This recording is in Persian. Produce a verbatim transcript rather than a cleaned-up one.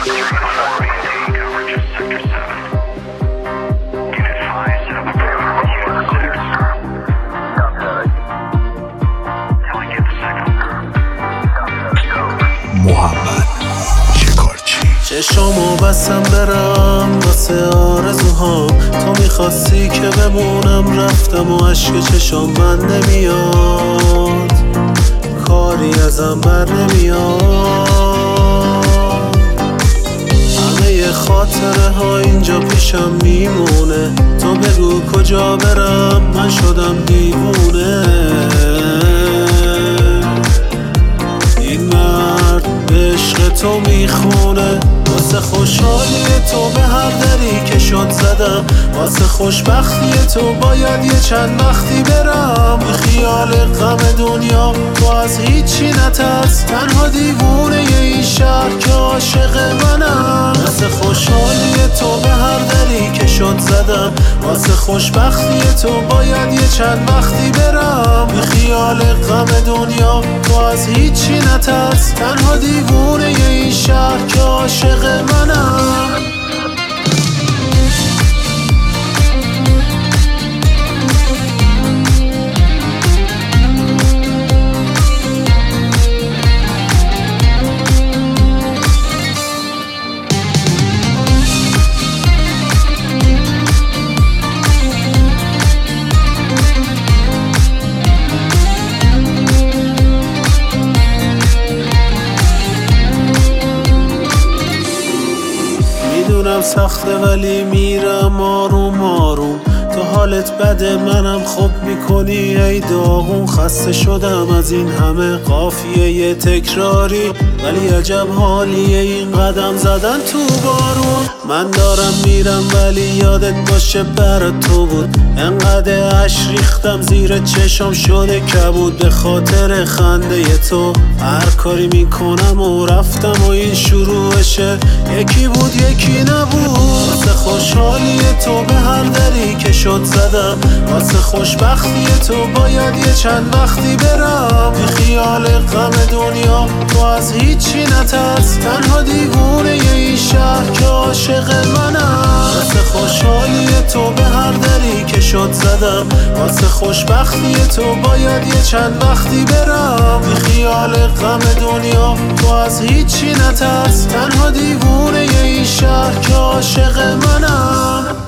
چشامو بستم برم واسه آرزوهام، تو میخواستی که بمونم رفتم و عشق چشام من نمیاد، کاری ازم بر نمیاد. همه خاطره ها اینجا پیشم میمونه، تو بگو کجا برم من شدم دیوونه. این مرد به عشق تو میخونه، واسه خوشحالی تو به هر دری که شد زدم، واسه خوشبختی تو باید یه چند وقتی برم. بی خیال غم دنیا تو از هیچی نترس، تنها دیوونه ی این شهر که عاشق منم. واسه خوشحالی تو به هر دری که شد زدم، واسه خوشبختی تو باید یه چند وقتی برم. بی خیال غم دنیا تو از هیچی نترس، تنها دیوونه ی این شهر که عاشق منم. میدونم سخته ولی میرم آروم آروم، تو حالت بده منم خوب میکنی ای داغون. خسته شدم از این همه قافیه تکراری، ولی عجب حالیه این قدم زدن تو بارون. من دارم میرم ولی یادت باشه برات تو بود، انقدر عشق ریختم زیر چشم شده کبود. به خاطر خنده تو هر کاری میکنم و رفتم و این شروعشه، یکی بود یکی نبود. واسه خوشحالی تو به هر دری که شد زدم، واسه خوشبختی تو باید یه چند وقتی برم. بی خیال غم دنیا تو از هیچی نترس، تنها دیوونه ی این شهر که عاشق منم. واسه خوشحالی تو به هر دری که شد زدم، واسه خوشبختی تو باید یه چند وقتی برم. بی خیال غم دنیا تو از هیچی نترس، تنها دیوونه ی این شهر که عاشق منم.